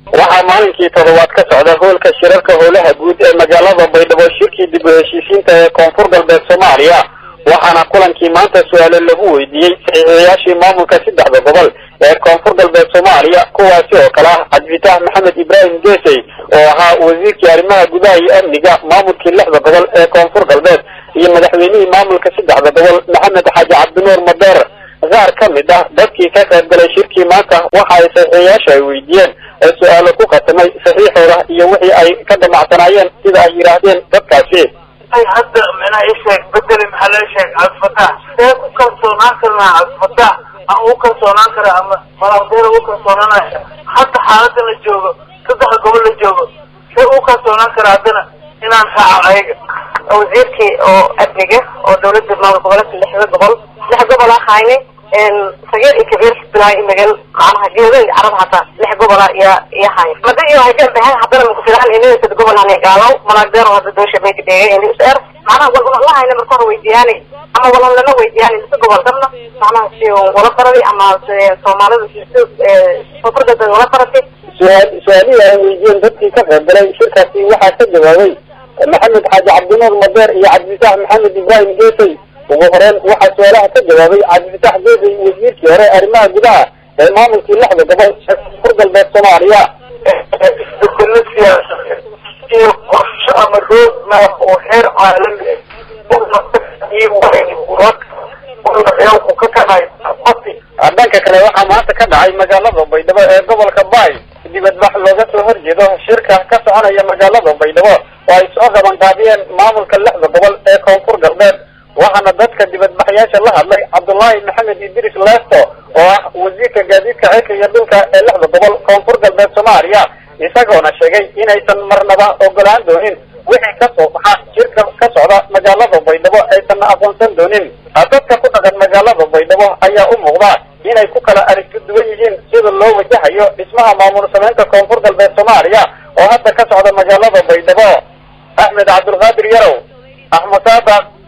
waxaa maalinkii toddobaad ka socda hoolka shirarka howlaha guud ee magaalada Baydhabo shirkii dib u heshiisiinta ee Koonfur Galbeed Soomaaliya waxaana kulankii maanta su'aalo lagu weydiiyay saxiixayaashii maamulka saddexda gobol ee Koonfur Galbeed Soomaaliya kuwaasi oo kala ah Cabdifataah Maxamed Ibraahim Geesay oo ahaa wasiirkii arrimaha gudaha iyo amniga maamulkii lixda gobol ee Koonfur Galbeed iyo madaxweynihii maamulka saddexda gobol Maxamed Xaaji Cabdinuur Madeer qaar ka mid ah dadkii ka qayb galay shirkii maanta waxa ay saxiixayaasha weydiiyeen su'aalo ku qatamay saxiixooda iyo wixii ay ka dhamacsanayeen sida ay yiraahdeen dadkaasi ay hadda mana isheeg bedel maxaa la sheeg Cabdifataah ee ku kalsoonaan karnaa Cabdifataah aan ku kalsoonaan kara ama maladeer ku kalsoonaan hadda xaaladda la joogo saddex gobol la joogo ee ku kalsoonaan kara hadana inaan raaco ayaga wasiirkii oo amniga oo dawladda maamulka gobolka lixda gobol ahayne صغير كبير بلاي مجال عنها جيران عرب حتى لحقوا بلا يا هاي ما دقي واحد جنب هاي حضر المكسران إنه تدقوا بلا نقالوا ما نقدر هذا دوشة بيت دقيقة إنه سعر معنا والله الله هاي لما كانوا ويدياني أما والله لما ويدياني تدقوا بلا دمنا معنا شيء ولا قرري أما صومالي ففرد ولا قرري سؤالي ويدين بدي كفر بلاي شركة في واحد سجل محمد حاج عبدالنور مدير يا عبدالفتاح محمد إبراهيم جيسي وهرين واحد سؤالها كجوابي عبدالفتاح جيسي وزيركي هراء أرماها قدها المامل في اللحظة قبل فرق البيت الصومالية بالنسبة قرش أمرود ما هو خير عالمي dhanka kale waxaa maanta ka dhacay magaalada Baydhabo ee gobolka Baay dibadbax looga soo horjeedo shirka ka soconaya magaalada Baydhabo oo ay soo qaban qaadiyeen maamulka lixda gobol ee Koonfur Galbeed waxaana dadka dibadbaxayaasha la hadlay Cabdullaahi Maxamed Idris Leesto oo ah wasiirka gaadiidka cirka iyo dhulka ee lixda gobol Koonfur Galbeed Soomaaliya isagoona sheegay inaysan marnaba ogolaan doonin wixii ka soo baxa shirka ka socda magaalada Baydhabo aysan aqoonsan doonin dadka ku dhaqan magaalada Baydhabo ayaa u muuqda inay ku kala aragti duwan yihiin sida loo wajahayo dhismaha maamul samaynta Koonfur Galbeed Soomaaliya oo hadda ka socda magaalada Baydhabo Ahmed Abdulqaadir Yarow Ahmed Saabaq